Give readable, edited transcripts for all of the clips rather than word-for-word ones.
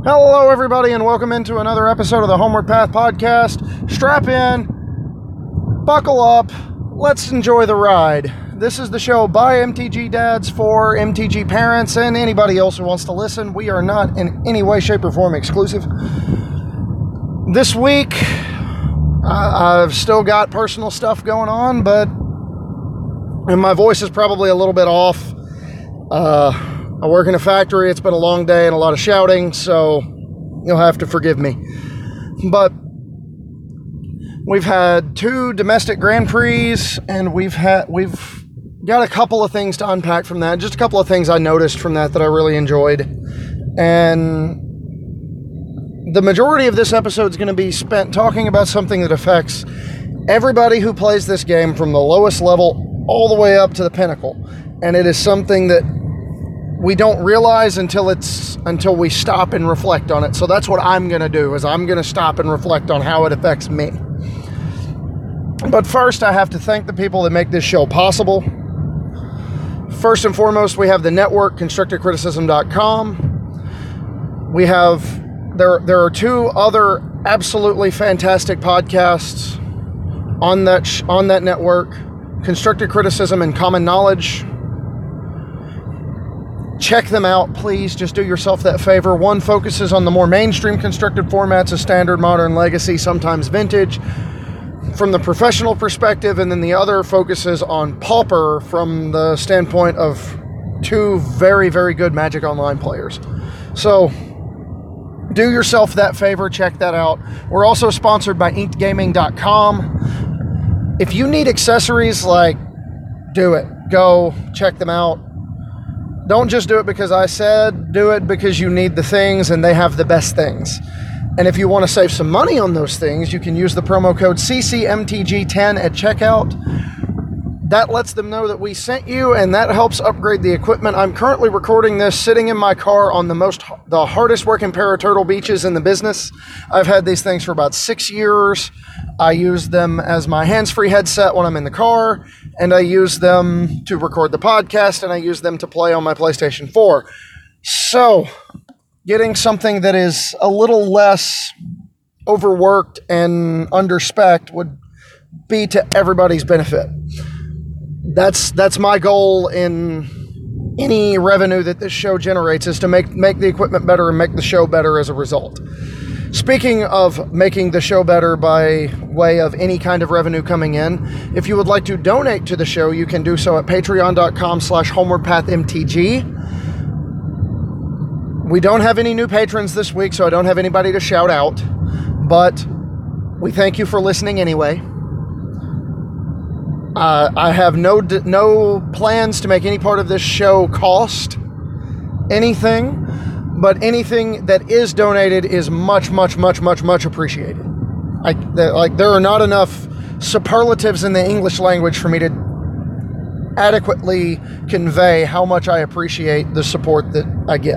Hello, everybody, and welcome into another episode of the Homeward Path Podcast. Strap in, buckle up, let's enjoy the ride. This is the show by MTG dads for MTG parents and anybody else who wants to listen. We are not in any way, shape, or form exclusive. This week, I've still got personal stuff going on, and my voice is probably a little bit off. I work in a factory. It's been a long day and a lot of shouting, so you'll have to forgive me. But we've had 2 domestic Grand Prix, and we've got a couple of things to unpack from that. Just a couple of things I noticed from that I really enjoyed. And the majority of this episode is going to be spent talking about something that affects everybody who plays this game from the lowest level all the way up to the pinnacle. And it is something that we don't realize until we stop and reflect on it. So that's what I'm going to do, is I'm going to stop and reflect on how it affects me. But first, I have to thank the people that make this show possible. First and foremost, we have the network, constructedcriticism.com. There are 2 other absolutely fantastic podcasts on that network, Constructed Criticism and Common Knowledge. Check them out, please. Just do yourself that favor. One focuses on the more mainstream constructed formats of standard, modern, legacy, sometimes vintage, from the professional perspective, and then the other focuses on Pauper from the standpoint of 2 very, very good Magic Online players. So do yourself that favor. Check that out. We're also sponsored by inkedgaming.com. If you need accessories, do it. Go check them out. Don't just do it because I said, do it because you need the things and they have the best things. And if you want to save some money on those things, you can use the promo code CCMTG10 at checkout. That lets them know that we sent you, and that helps upgrade the equipment. I'm currently recording this sitting in my car on the hardest working paraturtle beaches in the business. I've had these things for about 6 years. I use them as my hands-free headset when I'm in the car, and I use them to record the podcast, and I use them to play on my PlayStation 4. So, getting something that is a little less overworked and under-spec'd would be to everybody's benefit. That's my goal in any revenue that this show generates, is to make the equipment better and make the show better as a result. Speaking of making the show better by way of any kind of revenue coming in, if you would like to donate to the show, you can do so at patreon.com/homewardpathmtg. We don't have any new patrons this week, so I don't have anybody to shout out, but we thank you for listening anyway. I have no plans to make any part of this show cost anything, but anything that is donated is much, much, much, much, much appreciated. There are not enough superlatives in the English language for me to adequately convey how much I appreciate the support that I get.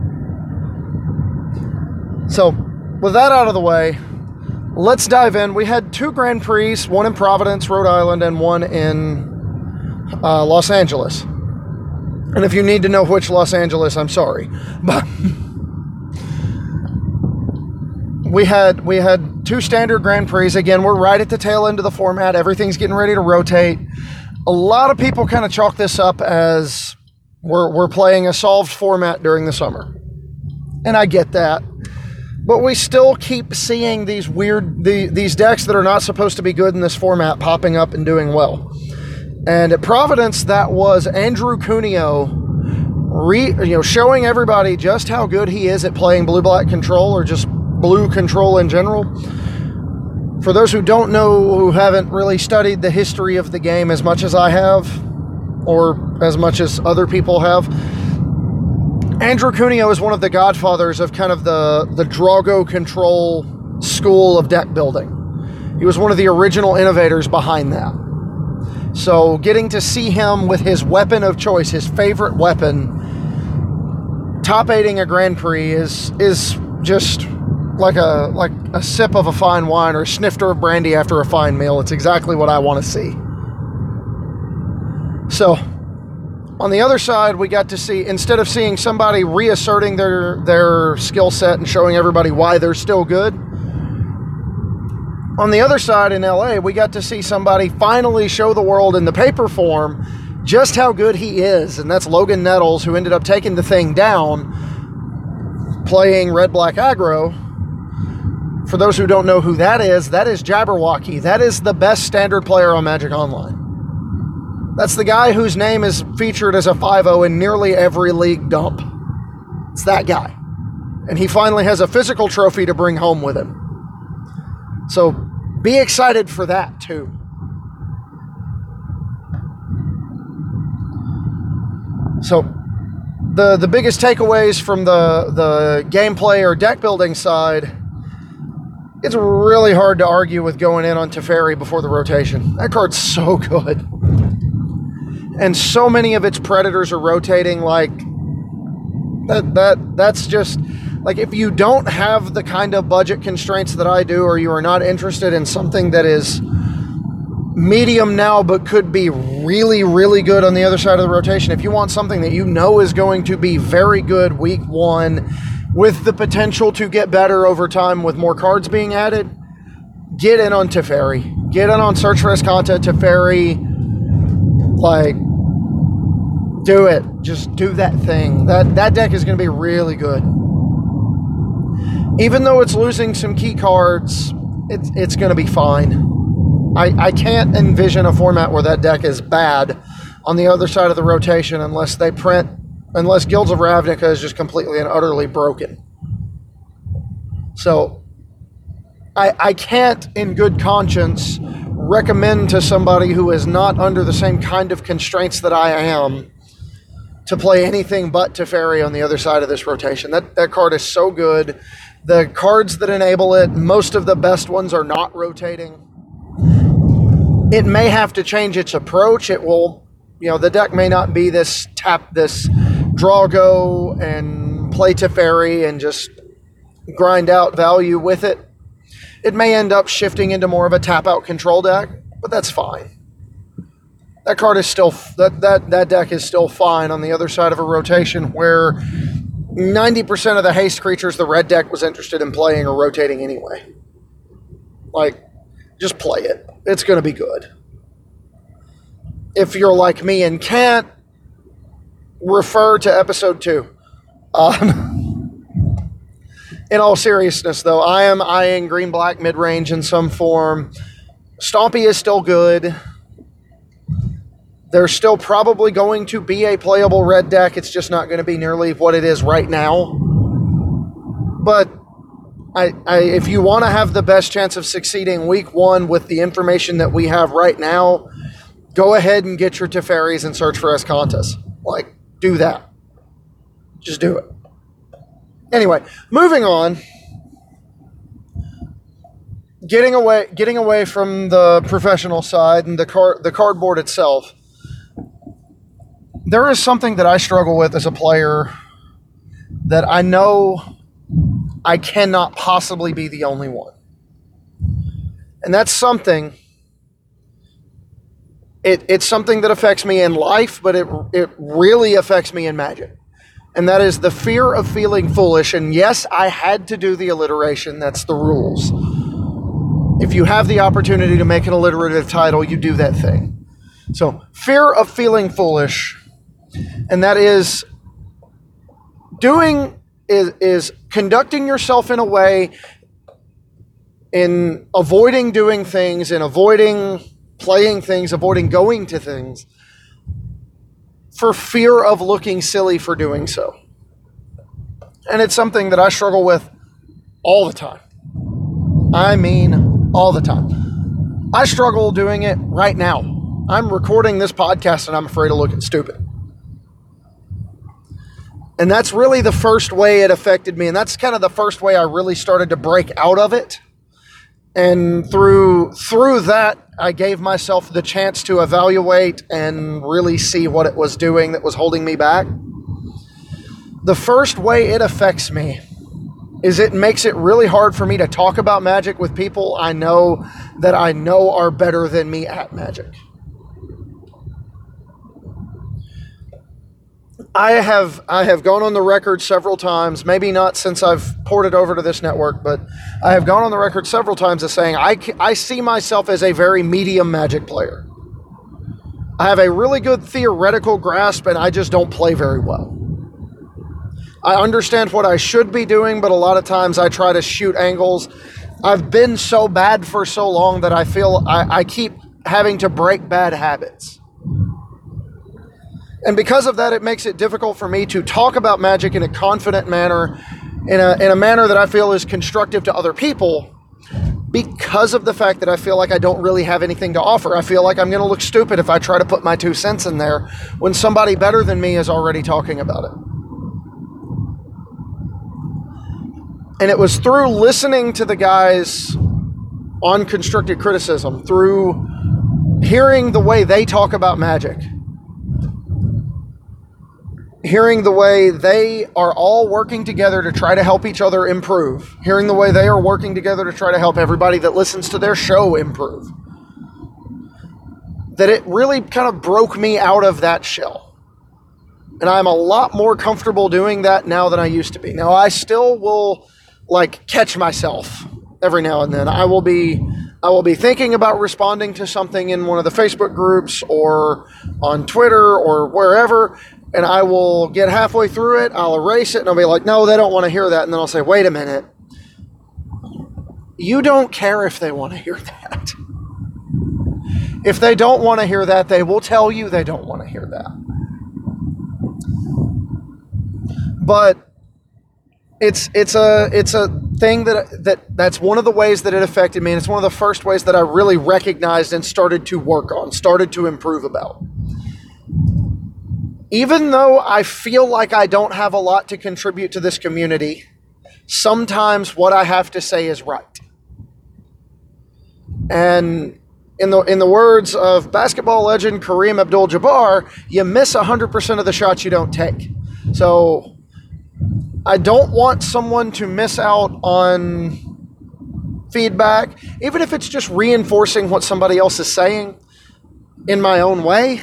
So, with that out of the way, let's dive in. We had 2 Grand Prix, one in Providence, Rhode Island, and one in Los Angeles. And if you need to know which Los Angeles, I'm sorry. But we had 2 standard Grand Prix. Again, we're right at the tail end of the format. Everything's getting ready to rotate. A lot of people kind of chalk this up as we're playing a solved format during the summer. And I get that. But we still keep seeing these these decks that are not supposed to be good in this format popping up and doing well. And at Providence, that was Andrew Cuneo showing everybody just how good he is at playing blue-black control, or just blue control in general. For those who don't know, who haven't really studied the history of the game as much as I have, or as much as other people have, Andrew Cuneo is one of the godfathers of kind of the Drago control school of deck building. He was one of the original innovators behind that. So getting to see him with his weapon of choice, his favorite weapon, top 8ing a Grand Prix is just like a sip of a fine wine or a snifter of brandy after a fine meal. It's exactly what I want to see. So On the other side, we got to see, instead of seeing somebody reasserting their skill set and showing everybody why they're still good, on the other side in LA, we got to see somebody finally show the world in the paper form just how good he is. And that's Logan Nettles, who ended up taking the thing down, playing Red Black Aggro. For those who don't know who that is Jabberwocky. That is the best standard player on Magic Online. That's the guy whose name is featured as a 5-0 in nearly every league dump. It's that guy. And he finally has a physical trophy to bring home with him. So be excited for that too. So the biggest takeaways from the gameplay or deck building side, it's really hard to argue with going in on Teferi before the rotation. That card's so good. And so many of its predators are rotating. Like that's just like, if you don't have the kind of budget constraints that I do, or you are not interested in something that is medium now but could be really, really good on the other side of the rotation, if you want something that you know is going to be very good week one with the potential to get better over time with more cards being added, get in on Teferi. Get in on Search for Escanta, Teferi. Like, do it. Just do that thing. That deck is going to be really good. Even though it's losing some key cards, it's going to be fine. I can't envision a format where that deck is bad on the other side of the rotation unless Guilds of Ravnica is just completely and utterly broken. So I can't in good conscience recommend to somebody who is not under the same kind of constraints that I am to play anything but Teferi on the other side of this rotation. That card is so good. The cards that enable it, most of the best ones are not rotating. It may have to change its approach. It will, the deck may not be this draw go and play Teferi and just grind out value with it. It may end up shifting into more of a tap out control deck, but that's fine. That card is still, that deck is still fine on the other side of a rotation where 90% of the haste creatures the red deck was interested in playing are rotating anyway. Like, just play it. It's going to be good. If you're like me and can't, refer to episode 2. In all seriousness, though, I am eyeing green-black mid-range in some form. Stompy is still good. There's still probably going to be a playable red deck. It's just not going to be nearly what it is right now. But if you want to have the best chance of succeeding week one with the information that we have right now, go ahead and get your Teferis and Search for Escantas. Like, do that. Just do it. Anyway, moving on. Getting away from the professional side and the cardboard itself. There is something that I struggle with as a player that I know I cannot possibly be the only one. And that's something, it's something that affects me in life, but it really affects me in Magic. And that is the fear of feeling foolish. And yes, I had to do the alliteration. That's the rules. If you have the opportunity to make an alliterative title, you do that thing. So, fear of feeling foolish. And that is conducting yourself in a way, in avoiding doing things, in avoiding playing things, avoiding going to things, for fear of looking silly for doing so. And it's something that I struggle with all the time. I mean, all the time. I struggle doing it right now. I'm recording this podcast and I'm afraid of looking stupid. And that's really the first way it affected me. And that's kind of the first way I really started to break out of it. And through that, I gave myself the chance to evaluate and really see what it was doing that was holding me back. The first way it affects me is it makes it really hard for me to talk about Magic with people I know are better than me at Magic. I have gone on the record several times, maybe not since I've ported over to this network, but I have gone on the record several times as saying I see myself as a very medium Magic player. I have a really good theoretical grasp, and I just don't play very well. I understand what I should be doing, but a lot of times I try to shoot angles. I've been so bad for so long that I feel I keep having to break bad habits. And because of that, it makes it difficult for me to talk about Magic in a confident manner, in a manner that I feel is constructive to other people, because of the fact that I feel like I don't really have anything to offer. I feel like I'm going to look stupid if I try to put my 2 cents in there when somebody better than me is already talking about it. And it was through listening to the guys on Constructed Criticism, through hearing the way they talk about Magic, hearing the way they are all working together to try to help each other improve, hearing the way they are working together to try to help everybody that listens to their show improve, that it really kind of broke me out of that shell. And I'm a lot more comfortable doing that now than I used to be. Now, I still will catch myself every now and then. I will be thinking about responding to something in one of the Facebook groups or on Twitter or wherever, and I will get halfway through it, I'll erase it, and I'll be like, no, they don't want to hear that. And then I'll say, wait a minute. You don't care if they want to hear that. If they don't want to hear that, they will tell you they don't want to hear that. But it's a thing that's one of the ways that it affected me, and it's one of the first ways that I really recognized and started to work on, started to improve about. Even though I feel like I don't have a lot to contribute to this community, sometimes what I have to say is right. And in the words of basketball legend Kareem Abdul-Jabbar, you miss 100% of the shots you don't take. So I don't want someone to miss out on feedback, even if it's just reinforcing what somebody else is saying in my own way.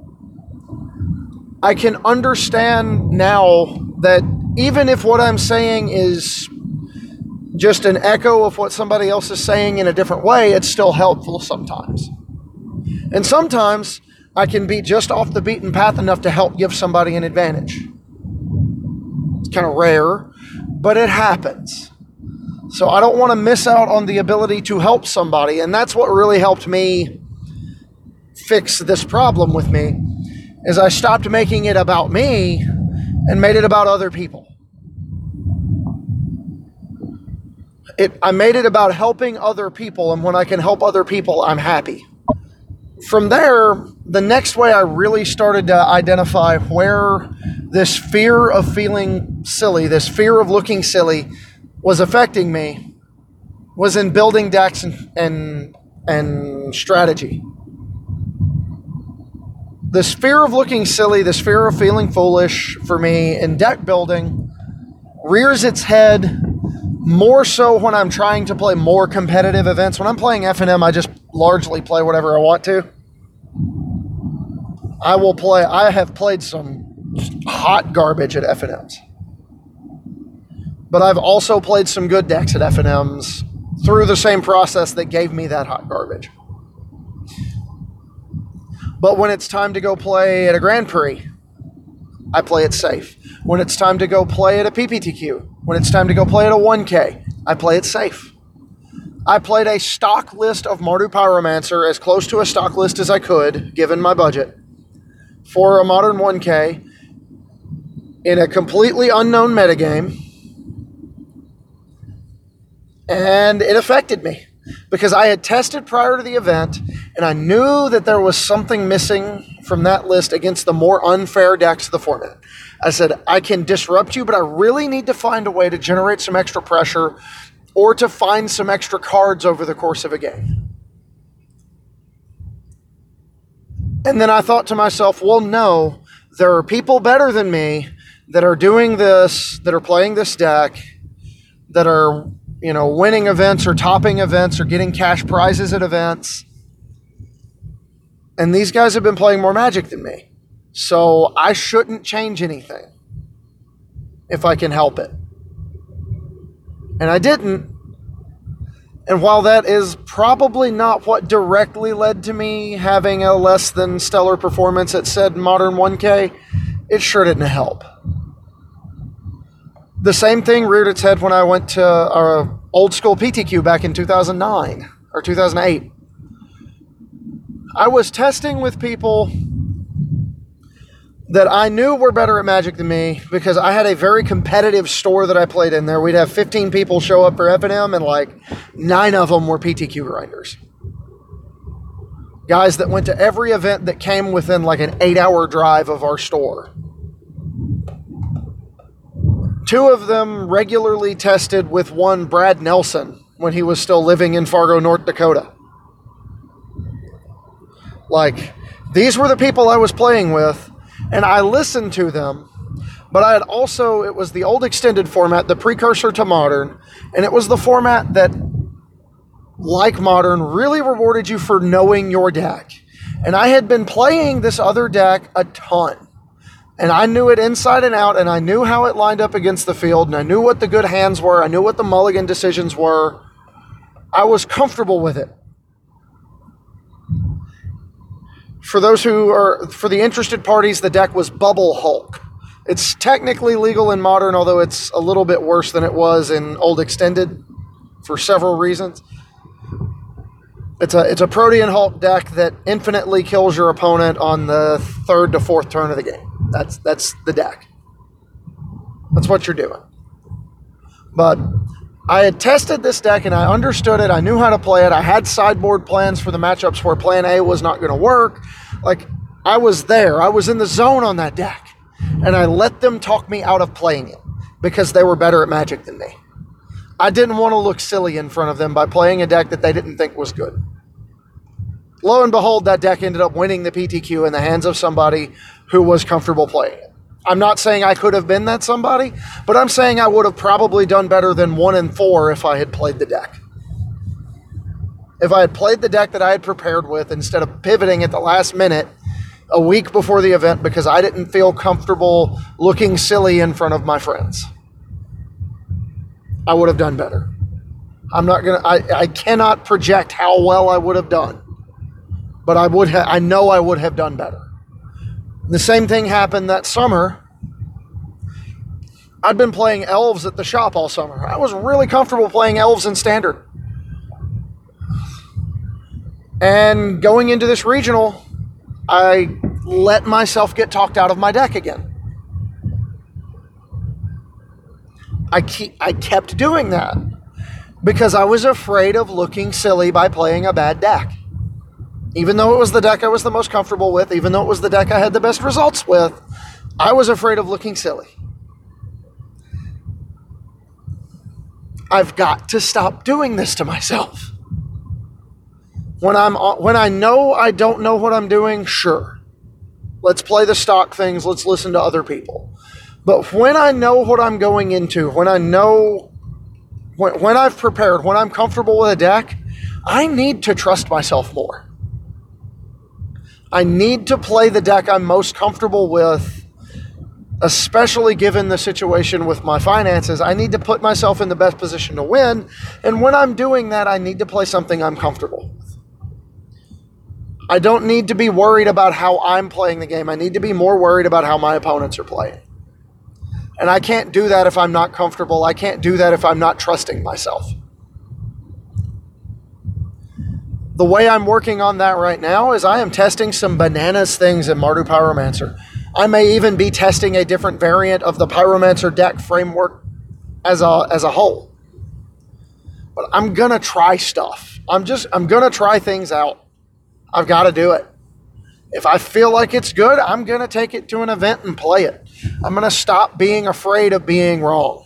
I can understand now that even if what I'm saying is just an echo of what somebody else is saying in a different way, it's still helpful sometimes. And sometimes I can be just off the beaten path enough to help give somebody an advantage. It's kind of rare, but it happens. So I don't want to miss out on the ability to help somebody, and that's what really helped me fix this problem with me, is I stopped making it about me and made it about other people. I made it about helping other people, and when I can help other people, I'm happy. From there, the next way I really started to identify where this fear of feeling silly, this fear of looking silly was affecting me was in building decks and strategy. This fear of looking silly, this fear of feeling foolish for me in deck building rears its head more so when I'm trying to play more competitive events. When I'm playing FNM, I just largely play whatever I want to. I have played some hot garbage at FNMs. But I've also played some good decks at FNMs through the same process that gave me that hot garbage. But when it's time to go play at a Grand Prix, I play it safe. When it's time to go play at a PPTQ, when it's time to go play at a 1K, I play it safe. I played a stock list of Mardu Pyromancer, as close to a stock list as I could, given my budget, for a Modern 1K in a completely unknown metagame. And it affected me because I had tested prior to the event, and I knew that there was something missing from that list against the more unfair decks of the format. I said, I can disrupt you, but I really need to find a way to generate some extra pressure or to find some extra cards over the course of a game. And then I thought to myself, well, no, there are people better than me that are doing this, that are playing this deck, that are, winning events or topping events or getting cash prizes at events. And these guys have been playing more Magic than me. So I shouldn't change anything if I can help it. And I didn't. And while that is probably not what directly led to me having a less than stellar performance at said Modern 1K, it sure didn't help. The same thing reared its head when I went to our old school PTQ back in 2009 or 2008. I was testing with people that I knew were better at Magic than me because I had a very competitive store that I played in there. We'd have 15 people show up for F&M and like 9 of them were PTQ grinders. Guys that went to every event that came within like an 8-hour drive of our store. 2 of them regularly tested with one Brad Nelson when he was still living in Fargo, North Dakota. Like, these were the people I was playing with, and I listened to them, but I had also, it was the old extended format, the precursor to Modern, and it was the format that, like Modern, really rewarded you for knowing your deck. And I had been playing this other deck a ton, and I knew it inside and out, and I knew how it lined up against the field, and I knew what the good hands were, I knew what the mulligan decisions were. I was comfortable with it. For those who are, for the interested parties, the deck was Bubble Hulk. It's technically legal in Modern, although it's a little bit worse than it was in Old Extended for several reasons. It's a Protean Hulk deck that infinitely kills your opponent on the 3rd to 4th turn of the game. That's the deck. That's what you're doing. But I had tested this deck and I understood it. I knew how to play it. I had sideboard plans for the matchups where plan A was not going to work. Like, I was there. I was in the zone on that deck. And I let them talk me out of playing it because they were better at Magic than me. I didn't want to look silly in front of them by playing a deck that they didn't think was good. Lo and behold, that deck ended up winning the PTQ in the hands of somebody who was comfortable playing it. I'm not saying I could have been that somebody, but I'm saying I would have probably done better than 1 and 4 if I had played the deck. If I had played the deck that I had prepared with instead of pivoting at the last minute a week before the event because I didn't feel comfortable looking silly in front of my friends, I would have done better. I cannot project how well I would have done, but I know I would have done better. The same thing happened that summer. I'd been playing Elves at the shop all summer. I was really comfortable playing Elves in Standard. And going into this regional, I let myself get talked out of my deck again. I kept doing that because I was afraid of looking silly by playing a bad deck. Even though it was the deck I was the most comfortable with, even though it was the deck I had the best results with, I was afraid of looking silly. I've got to stop doing this to myself. When I know I don't know what I'm doing, sure. Let's play the stock things, let's listen to other people. But when I know what I'm going into, when I've prepared, when I'm comfortable with a deck, I need to trust myself more. I need to play the deck I'm most comfortable with, especially given the situation with my finances. I need to put myself in the best position to win. And when I'm doing that, I need to play something I'm comfortable with. I don't need to be worried about how I'm playing the game. I need to be more worried about how my opponents are playing. And I can't do that if I'm not comfortable. I can't do that if I'm not trusting myself. The way I'm working on that right now is I am testing some bananas things in Mardu Pyromancer. I may even be testing a different variant of the Pyromancer deck framework as a whole. But I'm going to try stuff. I'm going to try things out. I've got to do it. If I feel like it's good, I'm going to take it to an event and play it. I'm going to stop being afraid of being wrong.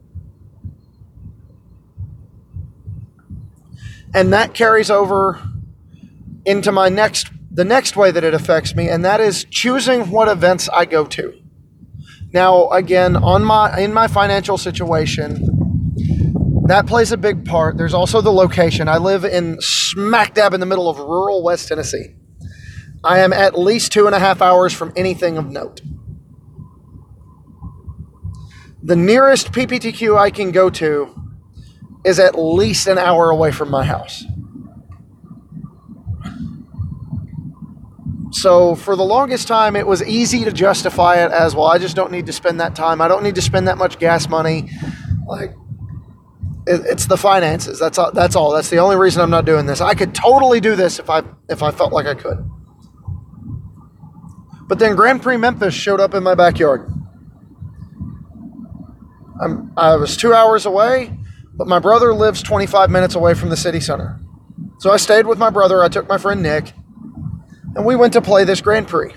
And that carries over into the next way that it affects me, and that is choosing what events I go to. Now, again, in my financial situation, that plays a big part. There's also the location. I live in smack dab in the middle of rural West Tennessee. I am at least 2.5 hours from anything of note. The nearest PPTQ I can go to is at least an hour away from my house. So for the longest time, it was easy to justify it as, well, I just don't need to spend that time. I don't need to spend that much gas money. Like, it's the finances. That's all. That's the only reason I'm not doing this. I could totally do this if I felt like I could. But then Grand Prix Memphis showed up in my backyard. I was 2 hours away, but my brother lives 25 minutes away from the city center. So I stayed with my brother. I took my friend Nick, and we went to play this Grand Prix.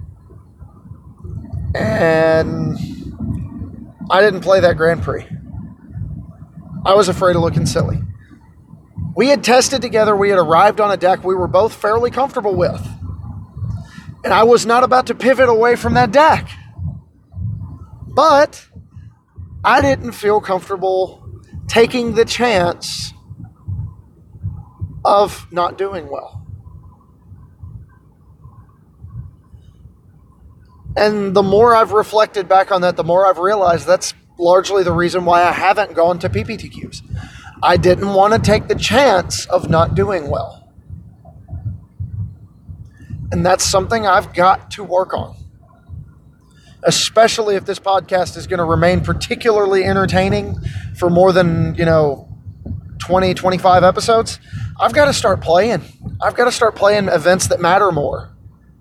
And I didn't play that Grand Prix. I was afraid of looking silly. We had tested together. We had arrived on a deck we were both fairly comfortable with. And I was not about to pivot away from that deck. But I didn't feel comfortable taking the chance of not doing well. And the more I've reflected back on that, the more I've realized that's largely the reason why I haven't gone to PPTQs. I didn't want to take the chance of not doing well. And that's something I've got to work on. Especially if this podcast is going to remain particularly entertaining for more than, 20, 25 episodes. I've got to start playing. I've got to start playing events that matter more.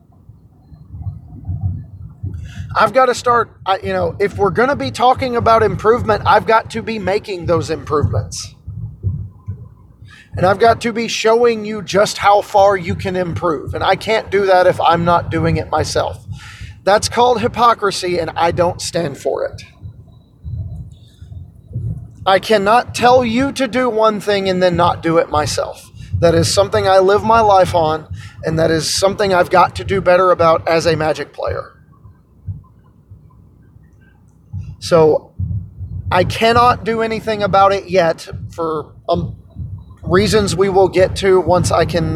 I've got to start, if we're going to be talking about improvement, I've got to be making those improvements. And I've got to be showing you just how far you can improve. And I can't do that if I'm not doing it myself. That's called hypocrisy, and I don't stand for it. I cannot tell you to do one thing and then not do it myself. That is something I live my life on, and that is something I've got to do better about as a Magic player. So I cannot do anything about it yet for reasons we will get to once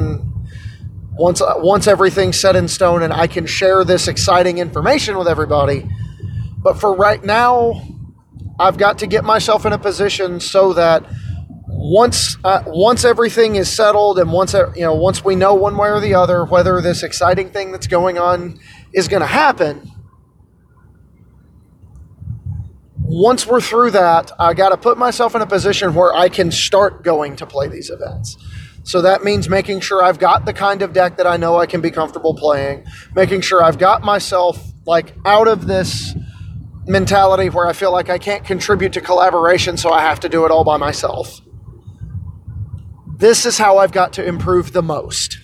everything's set in stone and I can share this exciting information with everybody. But for right now, I've got to get myself in a position so that once everything is settled and once we know one way or the other whether this exciting thing that's going on is going to happen. Once we're through that, I got to put myself in a position where I can start going to play these events. So that means making sure I've got the kind of deck that I know I can be comfortable playing, making sure I've got myself out of this mentality where I feel like I can't contribute to collaboration, so I have to do it all by myself. This is how I've got to improve the most.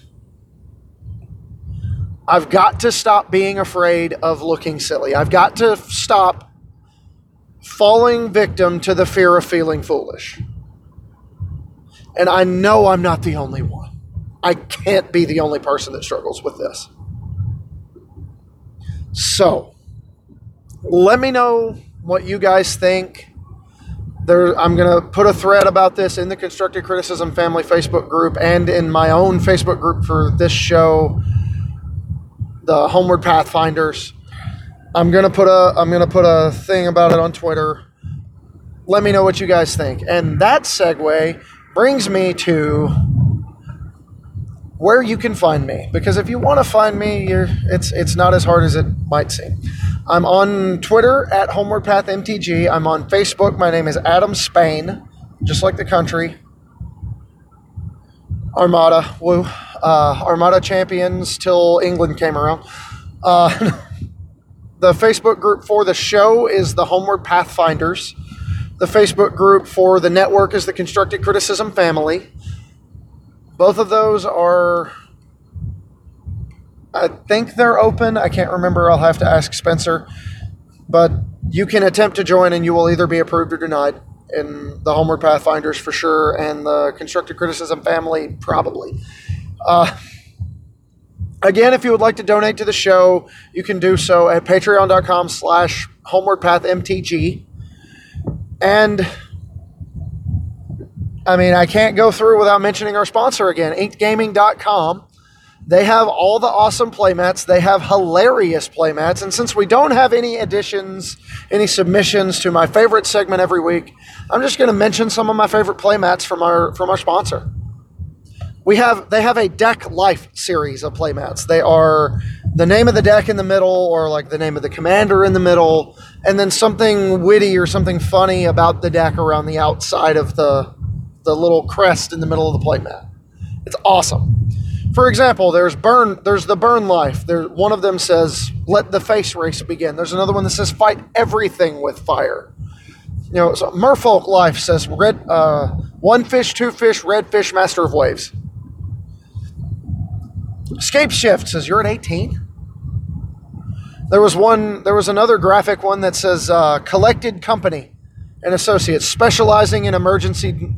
I've got to stop being afraid of looking silly. I've got to stop falling victim to the fear of feeling foolish. And I know I'm not the only one. I can't be the only person that struggles with this. So, let me know what you guys think. I'm going to put a thread about this in the Constructive Criticism Family Facebook group and in my own Facebook group for this show, the Homeward Pathfinders. I'm gonna put a thing about it on Twitter. Let me know what you guys think. And that segue brings me to where you can find me. Because if you want to find me, it's not as hard as it might seem. I'm on Twitter at Homeward Path MTG. I'm on Facebook. My name is Adam Spain, just like the country. Armada, woo. Armada champions till England came around. The Facebook group for the show is the Homeward Pathfinders. The Facebook group for the network is the Constructive Criticism Family. Both of those are, I think they're open. I can't remember. I'll have to ask Spencer. But you can attempt to join and you will either be approved or denied. In the Homeward Pathfinders for sure, and the Constructive Criticism Family probably. Again, if you would like to donate to the show, you can do so at patreon.com/homewardpathmtg. And, I can't go through without mentioning our sponsor again, inkgaming.com. They have all the awesome playmats. They have hilarious playmats. And since we don't have any additions, any submissions to my favorite segment every week, I'm just going to mention some of my favorite playmats from our sponsor. They have a Deck Life series of playmats. They are the name of the deck in the middle, or like the name of the commander in the middle, and then something witty or something funny about the deck around the outside of the little crest in the middle of the playmat. It's awesome. For example, there's the Burn Life. One of them says, "Let the face race begin." There's another one that says, "Fight everything with fire." So Merfolk Life says, "One fish, two fish, red fish, master of waves." Escape Shift says, "You're at 18." There was another graphic one that says, "Collected Company and Associates, specializing in emergency."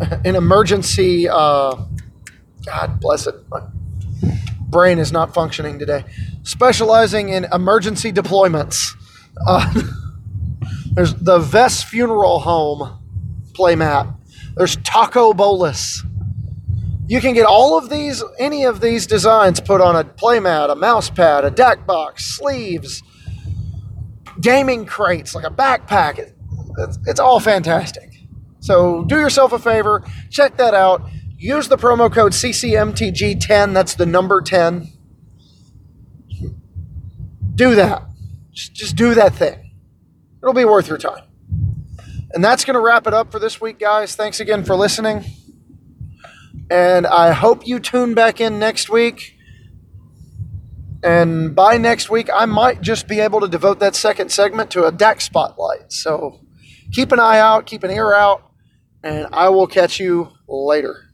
God bless it. My brain is not functioning today. Specializing in emergency deployments. There's the Vess Funeral Home playmat. There's Taco Bolus. You can get any of these designs put on a playmat, a mouse pad, a deck box, sleeves, gaming crates, like a backpack. It's all fantastic. So do yourself a favor, check that out. Use the promo code CCMTG10. That's the number 10. Do that. Just do that thing. It'll be worth your time. And that's going to wrap it up for this week, guys. Thanks again for listening. And I hope you tune back in next week. And by next week, I might just be able to devote that second segment to a deck spotlight. So keep an eye out, keep an ear out, and I will catch you later.